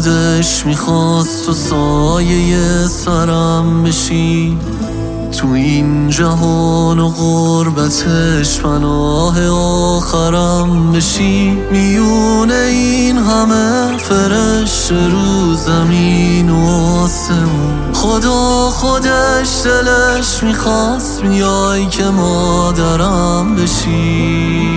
خودش میخواست تو سایه سرم بشی، تو این جهان و غربتش پناه آخرم بشی. میونه این همه فرشته رو زمین و آسمون، خدا خودش دلش میخواست بیای که مادرم بشی.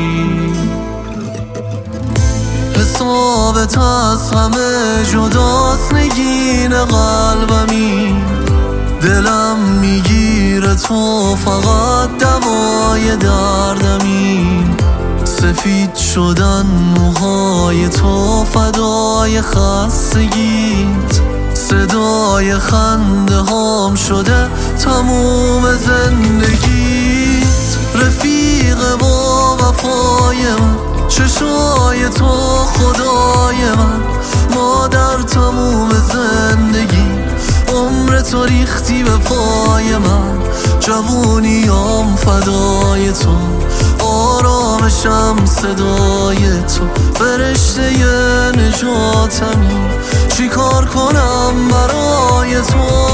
حسابت از همه جداست نگین قلبمی، دلم میگیره تو فقط دوای دردمی. سفید شدن موهای تو فدای خستگیت، صدای خنده هام شده تموم زندگیت. رفیق با وفای من، چشای تو خدای من، مادر تموم زندگی عمر تو ریختی به پای من. جوونیام فدای تو، آرامشم صدای تو، فرشته نجاتمی، چی کار کنم برای تو.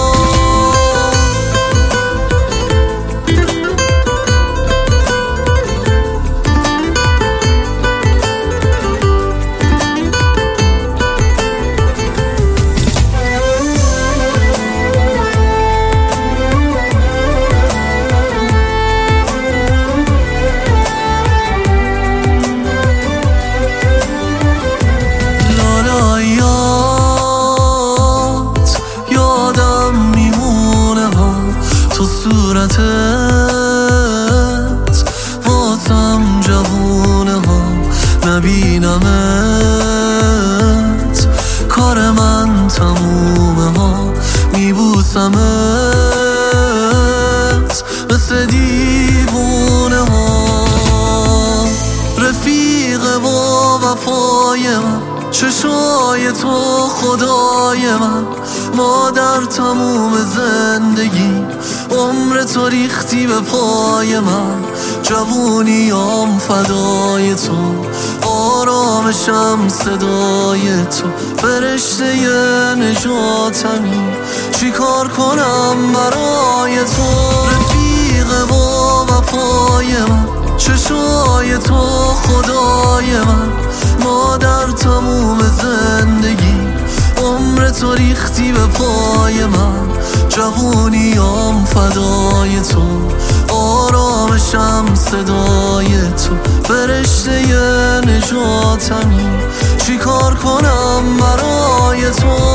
صورتت واسم جوونه ها، نبینمت کار من تمومه ها. میبوسمت مثل دیوونه ها. رفیق با وفای من، چشای تو خدای من، مادر تموم زندگی عمر تو ریختی به پای من. جوونیام فدای تو، آرامشم صدای تو، فرشته نجاتمی، چی کار کنم برای تو. رفیق با وفای من، چشای تو خدای من، مادر تموم زندگی عمر تو ریختی به پای من. جوونیام فدای تو، آرامشم صدای تو، فرشته نجاتمی، چی کار کنم برای تو.